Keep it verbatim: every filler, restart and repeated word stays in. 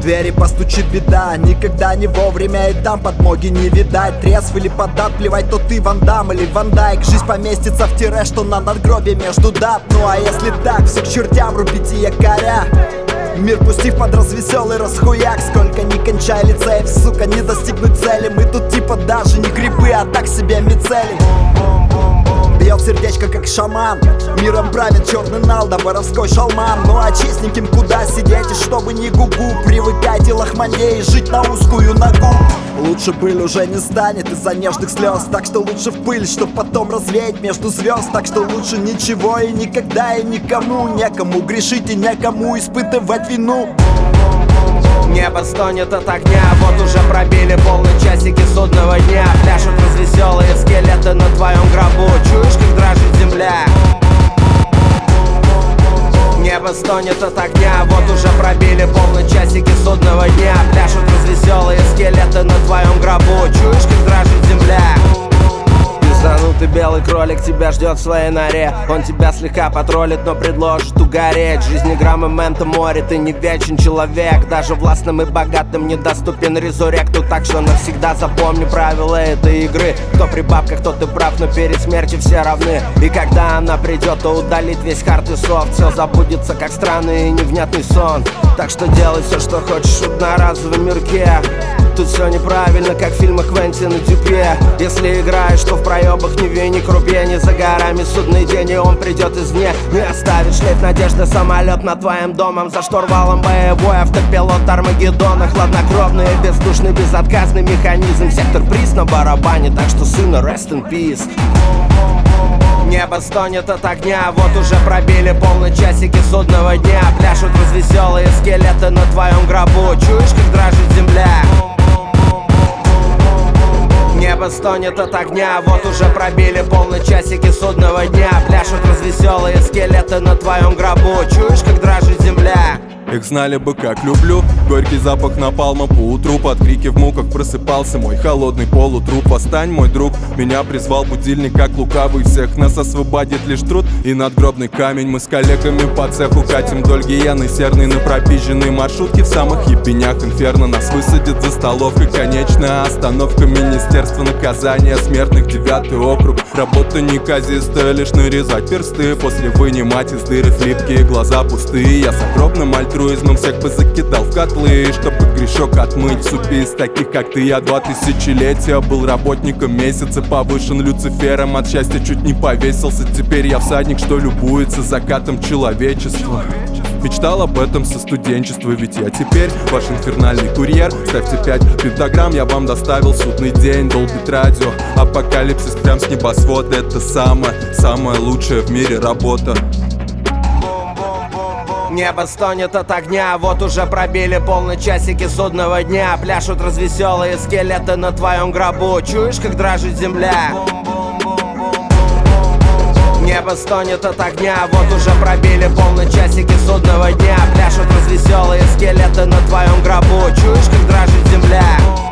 двери постучит беда. Никогда не вовремя и там подмоги не видать. Трезв или подат, плевать, то ты Ван Дам или Ван Дайк. Жизнь поместится в тире, что на надгробе между дат. Ну а если так, все к чертям рубите якоря. Мир пустив под развеселый расхуяк. Сколько ни кончай лицеев, сука, не достигнуть цели. Мы тут типа даже не грибы, а так себе мицели. Бьет сердечко как шаман. Миром правит черный налда, воровской шалман. Ну а честненьким куда сидеть, и чтобы не гугу. Привыкайте лохманей жить на узкую ногу. Лучше пыль уже не станет из-за нежных слез. Так что лучше в пыль, чтоб потом развеять между звезд. Так что лучше ничего и никогда и никому. Некому грешить и некому испытывать вину. Небо стонет от огня, вот уже пробили полные часики судного дня. Пляшут развеселые скелеты на твоем гробу. Чуешь, как дрожит земля? Небо стонет от огня, вот уже пробили полные часики судного дня. Пляшут развеселые скелеты на твоем гробу. Чуешь, как дрожит земля? Пизданутый белый кролик тебя ждет в своей норе. Он тебя слегка потроллит, но предложит угореть. Жизни грамм и мента море, ты не вечен человек. Даже властным и богатым недоступен резуректу. Так что навсегда запомни правила этой игры. Кто при бабках, тот и прав, но перед смертью все равны. И когда она придет, то удалит весь хард и софт. Все забудется, как странный и невнятный сон. Так что делай все, что хочешь в одноразовом мирке. Тут все неправильно, как в фильмах Квентина Дюпье. Если играешь, то в проебах не вини крупье. Не за горами судный день, и он придет извне. Не оставит шлейф надежды самолет над твоим домом. За штурвалом боевой автопилот Армагеддона. Хладнокровный, бездушный, безотказный механизм. Сектор приз на барабане, так что сына rest in peace. Небо стонет от огня, вот уже пробили полные часики судного дня. Пляшут развеселые скелеты на твоем гробу. Чуешь, как дрожит земля? Небо стонет от огня, вот уже пробили полные часики судного дня. Пляшут развеселые скелеты на твоем гробу. Чуешь, как дрожит земля? Их знали бы, как люблю. Горький запах напалма по утру. Под крики в муках просыпался мой холодный полутруп. Восстань, мой друг, меня призвал будильник, как лукавый. Всех нас освободит лишь труд и надгробный камень. Мы с коллегами по цеху катим вдоль Гиены серной на пропизженной маршрутке. В самых ебенях инферно нас высадит за столовкой. Конечная остановка Министерства наказания смертных, девятый округ. Работа неказистая, лишь нарезать персты. После вынимать из дыры хлипкие глаза пустые. Я с огромным альтруизмом всех бы закидал в котлы, чтобы грешок отмыть. Супи из таких, как ты, я два тысячелетия был работником месяца, повышен Люцифером, от счастья чуть не повесился. Теперь я всадник, что любуется закатом человечества. Мечтал об этом со студенчества, ведь я теперь ваш инфернальный курьер. Ставьте пять пентаграмм, я вам доставил судный день. Долбит радио, апокалипсис прям с небосвода. Это самая, самая лучшая в мире работа. Небо стонет от огня, вот уже пробили полные часики судного дня. Пляшут развеселые скелеты на твоем гробу. Чуешь, как дрожит земля? Небо стонет от огня, вот уже пробили полные часики судного дня. Пляшут развеселые скелеты на твоем гробу. Чуешь, как дрожит земля?